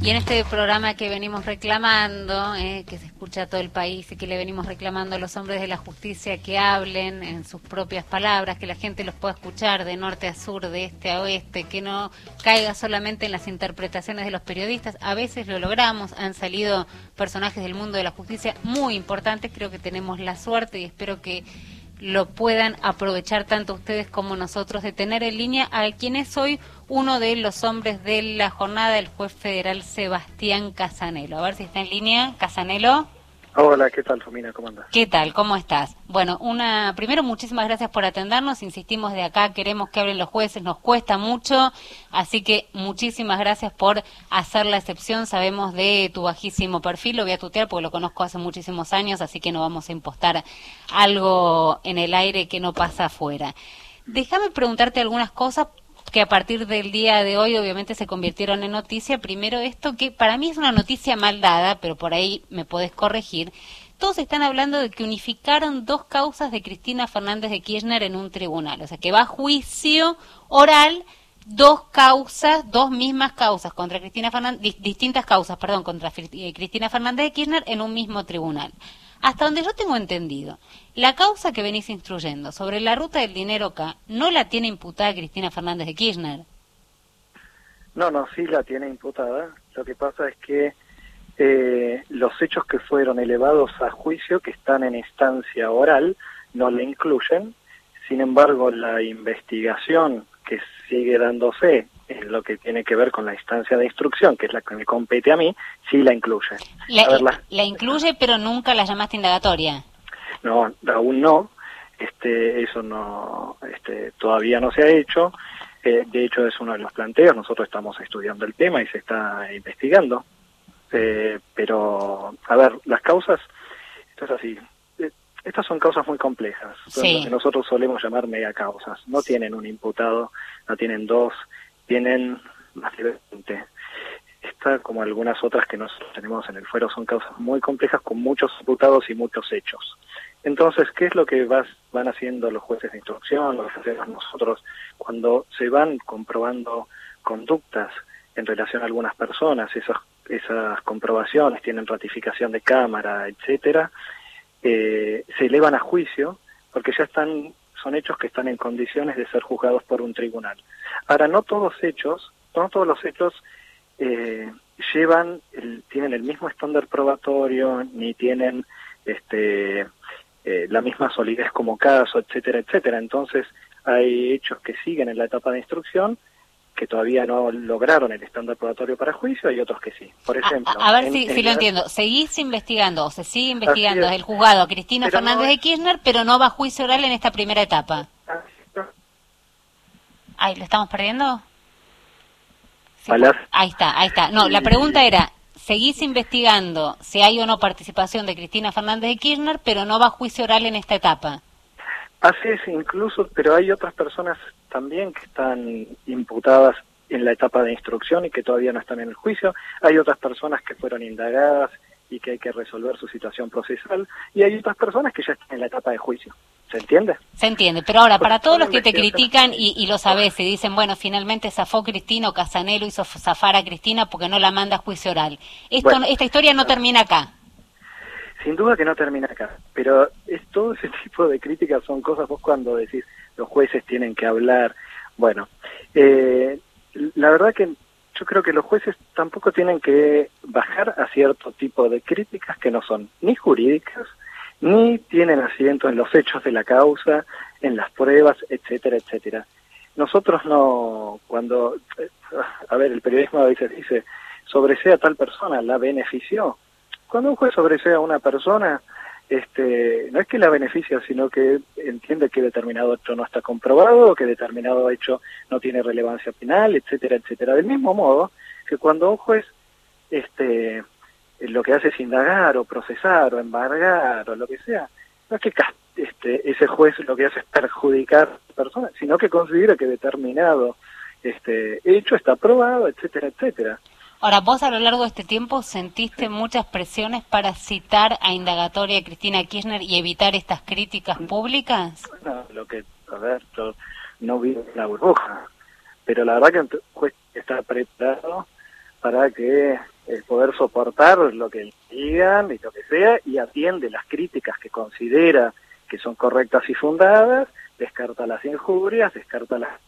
Y en este programa que venimos reclamando, que se escucha a todo el país y que le venimos reclamando a los hombres de la justicia que hablen en sus propias palabras, que la gente los pueda escuchar de norte a sur, de este a oeste, que no caiga solamente en las interpretaciones de los periodistas. A veces lo logramos, han salido personajes del mundo de la justicia muy importantes, creo que tenemos la suerte y espero que lo puedan aprovechar tanto ustedes como nosotros de tener en línea a quien es hoy uno de los hombres de la jornada, el juez federal Sebastián Casanelo. A ver si está en línea. Casanelo. Hola, ¿qué tal, Romina? ¿Cómo andas? ¿Qué tal? ¿Cómo estás? Bueno, primero muchísimas gracias por atendernos, insistimos de acá, queremos que hablen los jueces, nos cuesta mucho, así que muchísimas gracias por hacer la excepción, sabemos de tu bajísimo perfil, lo voy a tutear porque lo conozco hace muchísimos años, así que no vamos a impostar algo en el aire que no pasa afuera. Déjame preguntarte algunas cosas que a partir del día de hoy obviamente se convirtieron en noticia. Primero esto que para mí es una noticia mal dada, pero por ahí me podés corregir. Todos están hablando de que unificaron dos causas de Cristina Fernández de Kirchner en un tribunal. O sea, que va a juicio oral dos mismas causas contra Cristina Fernández, distintas causas, perdón, contra Cristina Fernández de Kirchner en un mismo tribunal. Hasta donde yo tengo entendido, la causa que venís instruyendo sobre la ruta del dinero acá, ¿no la tiene imputada Cristina Fernández de Kirchner? No, sí la tiene imputada. Lo que pasa es que los hechos que fueron elevados a juicio, que están en instancia oral, no la incluyen. Sin embargo, la investigación que sigue dándose en lo que tiene que ver con la instancia de instrucción, que es la que me compete a mí, sí la incluye. La incluye, pero nunca la llamaste indagatoria. No, aún no. Eso no, todavía no se ha hecho. De hecho, es uno de los planteos. Nosotros estamos estudiando el tema y se está investigando. Pero, a ver, las causas, esto es así. Estas son causas muy complejas, son lo que nosotros solemos llamar megacausas. No tienen un imputado, no tienen dos, tienen más de 20. Esta, como algunas otras que nosotros tenemos en el fuero, son causas muy complejas con muchos imputados y muchos hechos. Entonces, ¿qué es lo que van haciendo los jueces de instrucción, lo que hacemos nosotros cuando se van comprobando conductas en relación a algunas personas? Esas comprobaciones tienen ratificación de cámara, etcétera. Se elevan a juicio porque ya son hechos que están en condiciones de ser juzgados por un tribunal. Ahora, no todos los hechos tienen el mismo estándar probatorio, ni tienen la misma solidez como caso, etcétera, etcétera. Entonces, hay hechos que siguen en la etapa de instrucción que todavía no lograron el estándar probatorio para juicio, y otros que sí. Por ejemplo... A ver si lo entiendo. Seguís investigando, o se sigue investigando desde el juzgado a Cristina Fernández de Kirchner, pero no va a juicio oral en esta primera etapa. Ay, ¿lo estamos perdiendo? Sí, ahí está. No, la pregunta era, seguís investigando si hay o no participación de Cristina Fernández de Kirchner, pero no va a juicio oral en esta etapa. Así es, incluso, pero hay otras personas también que están imputadas en la etapa de instrucción y que todavía no están en el juicio. Hay otras personas que fueron indagadas y que hay que resolver su situación procesal, y hay otras personas que ya están en la etapa de juicio. ¿Se entiende? Se entiende, pero ahora, para todos los que te critican y lo sabés, y dicen, bueno, finalmente zafó Cristina, o Casanelo hizo zafar a Cristina porque no la manda a juicio oral. Esta historia no termina acá. Sin duda que no termina acá, pero todo ese tipo de críticas son cosas, vos cuando decís los jueces tienen que hablar, bueno, la verdad que yo creo que los jueces tampoco tienen que bajar a cierto tipo de críticas que no son ni jurídicas, ni tienen asiento en los hechos de la causa, en las pruebas, etcétera, etcétera. Nosotros no, el periodismo a veces dice, sobresea tal persona, la benefició. Cuando un juez sobresea a una persona, no es que la beneficia, sino que entiende que determinado hecho no está comprobado, que determinado hecho no tiene relevancia penal, etcétera, etcétera. Del mismo modo que cuando un juez lo que hace es indagar o procesar o embargar o lo que sea, no es que ese juez lo que hace es perjudicar a la persona, sino que considera que determinado hecho está probado, etcétera, etcétera. Ahora, vos a lo largo de este tiempo sentiste muchas presiones para citar a indagatoria a Cristina Kirchner y evitar estas críticas públicas. Bueno, yo no vivo en la burbuja, pero la verdad que el juez está preparado para que poder soportar lo que digan y lo que sea, y atiende las críticas que considera que son correctas y fundadas, descarta las injurias, descarta las...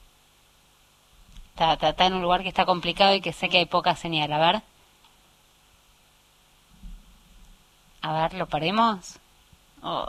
Está en un lugar que está complicado y que sé que hay poca señal. A ver, ¿lo paremos? Oh.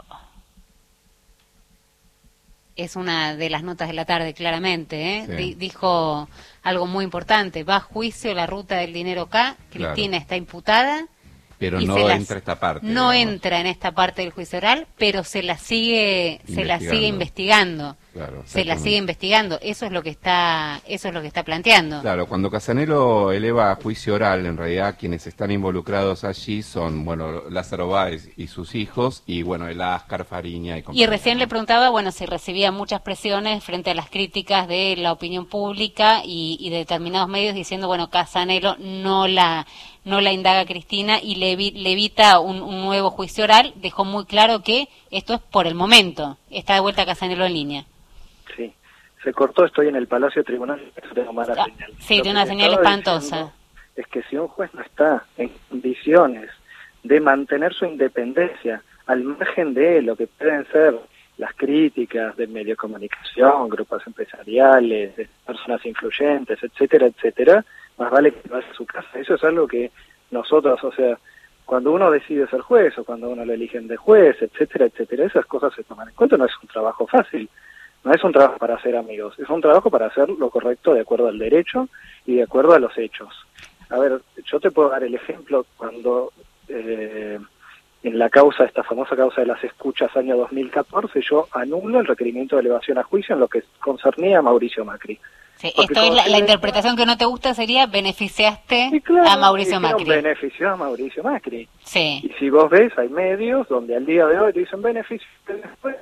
Es una de las notas de la tarde, claramente, ¿eh? Sí. Dijo algo muy importante. Va a juicio la ruta del dinero K. Cristina Claro. está imputada. Pero y no entra esta parte. No digamos. entra en esta parte del juicio oral, pero se la sigue investigando. Claro, Se la sigue exactamente. investigando. Eso es lo que está planteando. Claro, cuando Casanelo eleva a juicio oral, en realidad quienes están involucrados allí son, bueno, Lázaro Báez y sus hijos, y bueno, el Ascar, Fariña y compañía. Y recién le preguntaba, bueno, si recibía muchas presiones frente a las críticas de la opinión pública y de determinados medios diciendo, bueno, Casanelo no la indaga a Cristina y le evita un nuevo juicio oral. Dejó muy claro que esto es por el momento. Está de vuelta Casanelo en línea. Sí, se cortó, estoy en el Palacio Tribunal, tengo mala señal. Sí, Lo tiene que una te señal estaba espantosa. diciendo es que si un juez no está en condiciones de mantener su independencia al margen de lo que pueden ser las críticas de medios de comunicación, grupos empresariales, de personas influyentes, etcétera, etcétera, más vale que vaya a su casa. Eso es algo que nosotros, o sea, cuando uno decide ser juez o cuando uno lo eligen de juez, etcétera, etcétera, esas cosas se toman en cuenta. No es un trabajo fácil, no es un trabajo para hacer amigos, es un trabajo para hacer lo correcto de acuerdo al derecho y de acuerdo a los hechos. A ver, yo te puedo dar el ejemplo cuando en la causa, esta famosa causa de las escuchas año 2014, yo anulo el requerimiento de elevación a juicio en lo que concernía a Mauricio Macri. Sí, Porque esto es la como interpretación que no te gusta sería beneficiaste y claro, a Mauricio dijeron, Macri. benefició a Mauricio Macri. Sí. Y si vos ves, hay medios donde al día de hoy dicen beneficio, después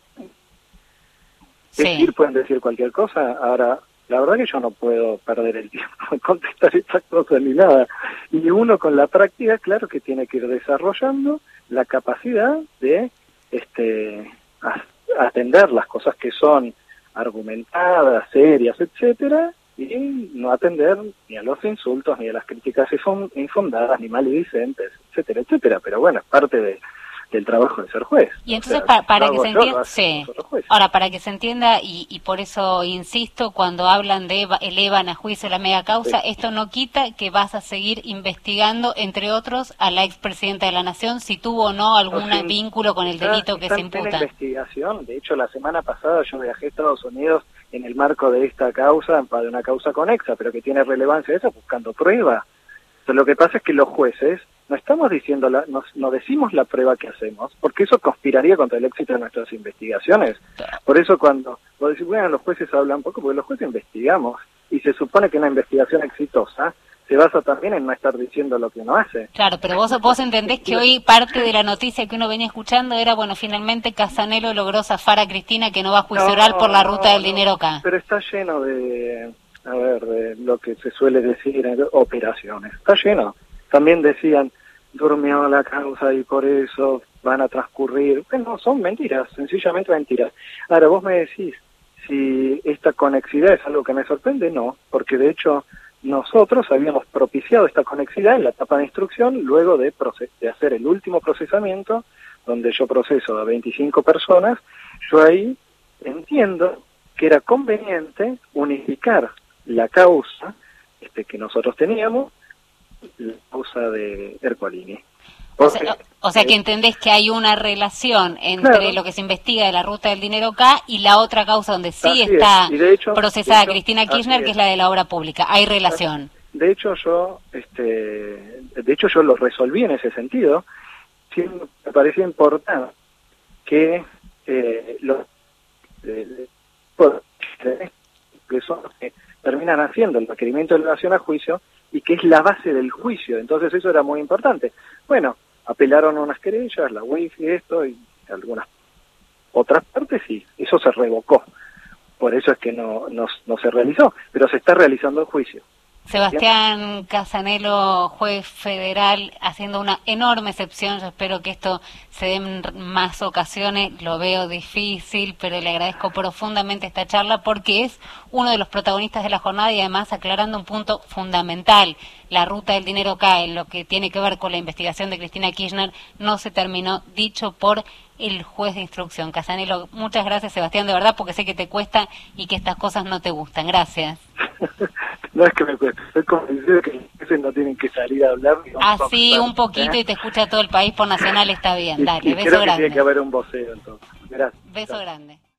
Sí. pueden decir cualquier cosa. Ahora, la verdad que yo no puedo perder el tiempo en contestar estas cosas ni nada. Y uno con la práctica, claro que tiene que ir desarrollando la capacidad de atender las cosas que son argumentadas, serias, etcétera, y no atender ni a los insultos, ni a las críticas infundadas, ni maledicentes, etcétera, etcétera. Pero bueno, es parte del trabajo de ser juez. Y entonces, O sea, para lo que hago se yo, lo entienda, hacen sí. los otros jueces. Ahora, para que se entienda, y por eso insisto, cuando hablan de elevan a juicio la mega causa, Sí. esto no quita que vas a seguir investigando, entre otros, a la expresidenta de la Nación, si tuvo o no algún No, sí, vínculo con el delito que está se en plena imputa. investigación. De hecho, la semana pasada yo viajé a Estados Unidos en el marco de esta causa, de una causa conexa, pero que tiene relevancia esa, buscando prueba. Entonces, lo que pasa es que los jueces no estamos diciendo, no decimos la prueba que hacemos, porque eso conspiraría contra el éxito de nuestras investigaciones. Por eso cuando vos decís, bueno, los jueces hablan poco, porque los jueces investigamos, y se supone que una investigación exitosa se basa también en no estar diciendo lo que uno hace. Claro, pero vos entendés que hoy parte de la noticia que uno venía escuchando era, bueno, finalmente Casanelo logró zafar a Cristina, que no va a juicio oral por la ruta del dinero acá. Pero está lleno de lo que se suele decir, operaciones. Está lleno. También decían, durmió la causa y por eso van a transcurrir. Bueno, son mentiras, sencillamente mentiras. Ahora, vos me decís, si esta conexidad es algo que me sorprende, no, porque de hecho nosotros habíamos propiciado esta conexidad en la etapa de instrucción, luego de hacer el último procesamiento, donde yo proceso a 25 personas. Yo ahí entiendo que era conveniente unificar la causa que nosotros teníamos, la causa de Ercolini. O sea que entendés que hay una relación entre Claro. lo que se investiga de la ruta del dinero acá y la otra causa donde sí Así está es. Y de hecho, procesada Cristina así Kirchner, que es la de la obra pública. Hay relación. De hecho yo lo resolví en ese sentido. Sí, me parecía importante que que son los que terminan haciendo el requerimiento de elevación a juicio y que es la base del juicio. Entonces eso era muy importante. Bueno, apelaron a unas querellas, la UIF y esto, y algunas otras partes, y eso se revocó. Por eso es que no se realizó, pero se está realizando el juicio. Sebastián Casanelo, juez federal, haciendo una enorme excepción. Yo espero que esto se dé en más ocasiones. Lo veo difícil, pero le agradezco profundamente esta charla porque es uno de los protagonistas de la jornada y además aclarando un punto fundamental. La ruta del dinero cae, lo que tiene que ver con la investigación de Cristina Kirchner, no se terminó, dicho por el juez de instrucción. Casanelo, muchas gracias, Sebastián, de verdad, porque sé que te cuesta y que estas cosas no te gustan. Gracias. No es que me cueste, estoy convencido de que los jueces no tienen que salir a hablar. Así, un poquito, y te escucha todo el país por Nacional, está bien. Dale, y beso creo que grande. tiene que haber un voceo, entonces. Gracias. Beso grande.